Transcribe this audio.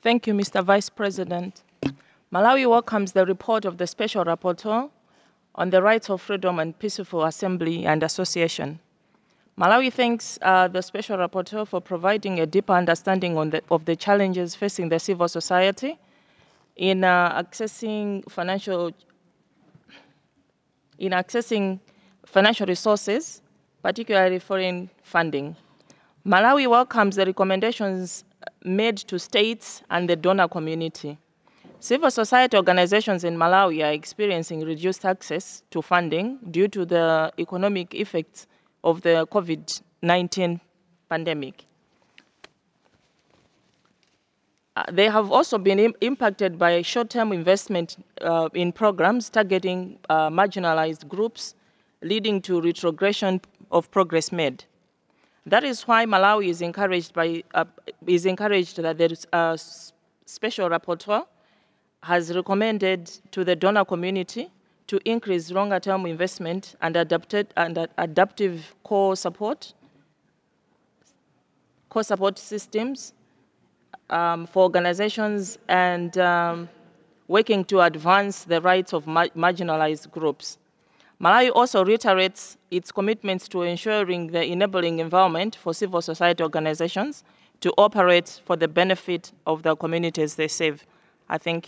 Thank you, Mr. Vice President. Malawi welcomes the report of the Special Rapporteur on the rights of freedom and peaceful assembly and association. Malawi thanks the Special Rapporteur for providing a deeper understanding of the challenges facing the civil society in accessing financial resources, particularly foreign funding. Malawi welcomes the recommendations made to states and the donor community. Civil society organizations in Malawi are experiencing reduced access to funding due to the economic effects of the COVID-19 pandemic. They have also been impacted by short-term investment in programs targeting marginalized groups, leading to retrogression of progress made. That is why Malawi is encouraged that there is a special rapporteur has recommended to the donor community to increase longer-term investment and adaptive core support systems for organizations and working to advance the rights of marginalized groups. Malawi also reiterates its commitments to ensuring the enabling environment for civil society organizations to operate for the benefit of the communities they serve. I thank you.